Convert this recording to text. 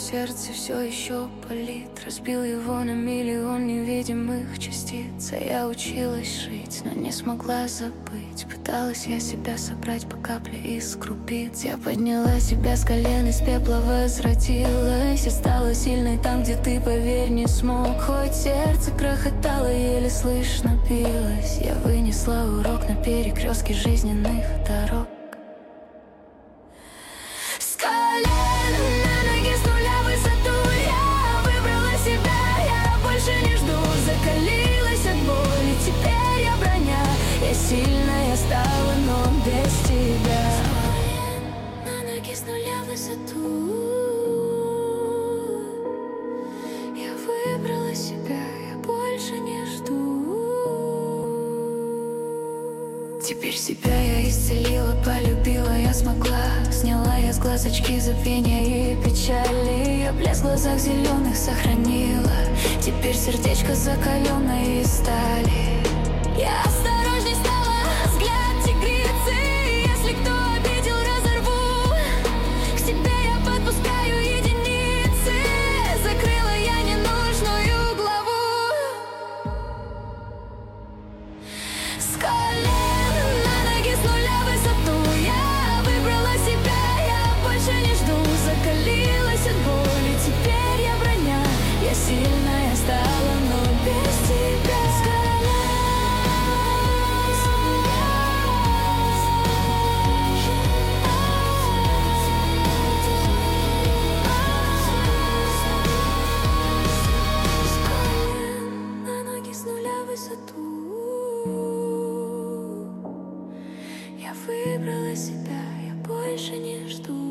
сердце все еще болит. Разбил его на миллион невидимых частиц. А я училась жить, но не смогла забыть. Пыталась я себя собрать по капле из крупиц. Я подняла себя с колен, из пепла возродилась. Я стала сильной там, где ты, поверь, не смог. Хоть сердце крохотало, еле слышно билось. Я вынесла урок на перекрестке жизненных дорог. С колен на ноги, с нуля высоту я выбрала себя, я больше не жду. Закалилась от боли, теперь я броня. Я сильная стала, но без тебя. С колен на ноги, с нуля высоту я выбрала себя, я больше не жду. Теперь себя я исцелила, полюбила я смогла. Сняла я с глаз очки забвения и печали. Я блеск в глазах зеленых сохранила. Теперь сердечко закаленное из стали. Я осторожней стала, взгляд тигрицы. Если кто обидел, разорву. К себе я подпускаю единицы. Закрыла я ненужную главу. С колен на ноги, с нуля высоту я выбрала себя, я больше не жду. Закалилась от боли, теперь я броня. Я сильная стала, но без тебя. С колен на ноги, с нуля высоту я выбрала себя, я больше не жду.